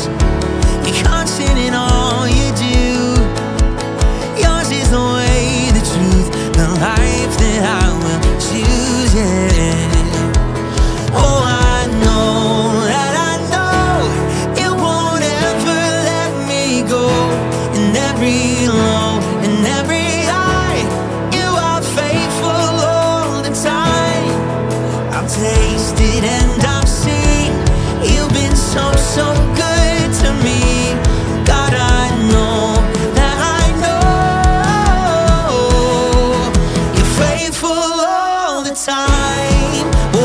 You're constant in all you do. Yours is the way, the truth, the life that I will choose, yeah. Oh, I know that I know you won't ever let me go. In every low, in every high, you are faithful all the time. I've tasted and I've seen you've been so, so good to me. God, I know that I know you're faithful all the time. Oh,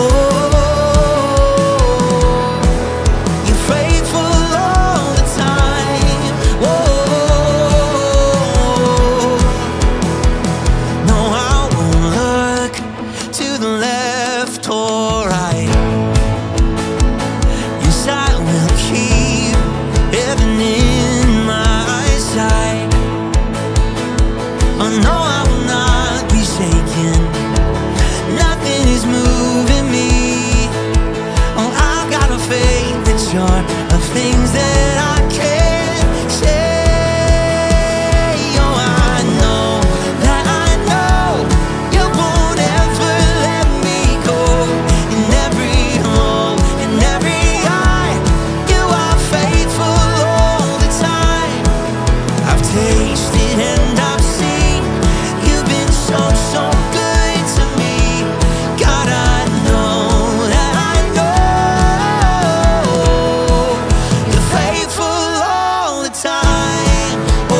you're faithful all the time. Oh, no, I won't look to the left or right. Yes, I will keep heaven in my sight. Oh no, I will not be shaken. Nothing is moving me. Oh, I've got a faith that's sure of things that I can't say. Oh, I know that I know you won't ever let me go. In every low, in every high, you are faithful all the time. I've tasted and I've seen you've been so, so good to me. God, I know that I know you're faithful all the time. Oh,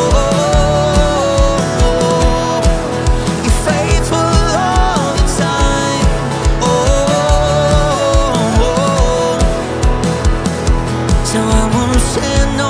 you're faithful all the time. Oh, so I won't say no